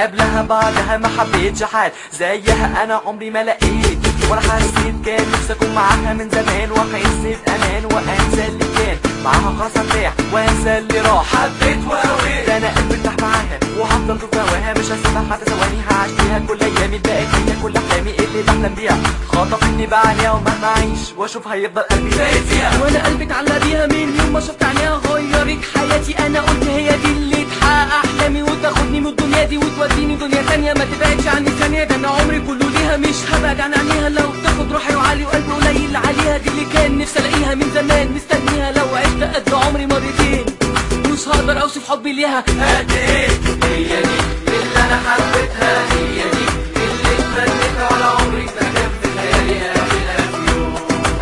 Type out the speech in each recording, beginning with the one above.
قبلها بعدها ما حبيتش حد زيها انا عمري ما لقيت ولا حسيت، كان نفسي اكون معاها من زمان واحس بامان وانسى اللي كان معاها خلاص ارتاح وانسى اللي راح. حبيت وقويت ده انا قلبي ارتاح معاها وهفضل طول هواها مش هسيبها حتى ثواني، هعيش فيها كل ايامي بقت هي كل احلامي اللي بحلم بيها. خطفتني بقى عليها ومهما اعيش واشوف هيفضل قلبي زايد فيها، وانا قلبي اتعلق بيها من يوم ما شفت عينيها غيرت حياتي. انا قلت هي دي اللي تحقق احلامي وتاخدني من الدنيا دي وتوديني دنيا تانية ما تبعدش عني ثانية. ده انا عمري كله ليها مش هبعد عن عينيها، لو تاخد روحي وعلي وقلبي قليل عليها. دي اللي كان نفسي الاقيها من زمان مستنيها، لو عشت قد عمري مرتين مش هقدر اوصف حبي ليها قد ايه. هي دي اللي انا حبيتها، هي دي اللي اتمنيتها ولا عمري ما كان في خيالي اقابلها في يوم.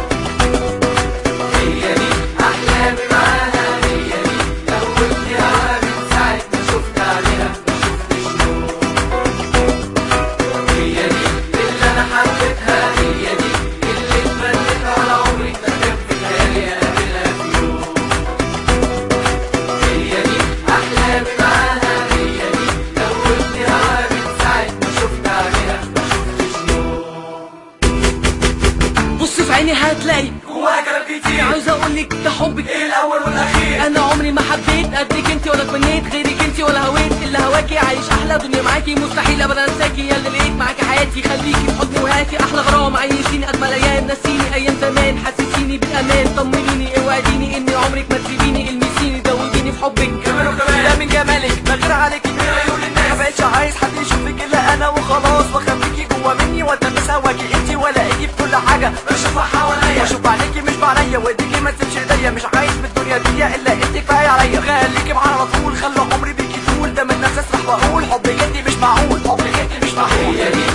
هي دي احلامي معاها، هي دي دوبني هواها من ساعة ما شفت عليها ما شفتش نوم. هي دي اللي انا حبيتها، هي دي اللي اتمنيتها ولا عمري ما كان في خيالي اقابلها في يوم. هي دي احلامي معاها، هي دي دوبني هواها من ساعة ما شفت عليها ما شفتش نوم. بص في عيني هتلاقي جواها كلام كتير عاوز اقولك ده حبك ايه الاول والاخير. انا عمري ما حبيت قدك انتي ولا تمنيت غيرك انتي ولا هويت الا هواكي. عايش احلى دنيا معاكي مستحيل ابدا انساكي، يا اللي لقيت معاكي حياتي خليكي في حضني وهاتي. احلى غرام عيشيني اجمل ايام، نسيني ايام زمان حسسيني بالامان. طمنيني اوعديني اني عمرك ما تسيبيني، المسيني دوبيني في حبك كمان وكمان ده من جمالك ما غير عليكي من عيون الناس. ما بقتش عايز حد يشوفك الا انا وخلاص، واخبيكي جوا مني والتمس هواكي انتي ولا اجي في كل حاجه بشوفها حواليا واشوف عليكي مش بعليا وايديكي ما تسيبش ايديا. مش عايز من الدنيا دي الا انت كفايه عليا، خليكي معانا على طول خلوا عمري بيكي طول. ده من نفسي اسرح واقول حبك انتي مش معقول، حبك انتي مش معقول. هي دي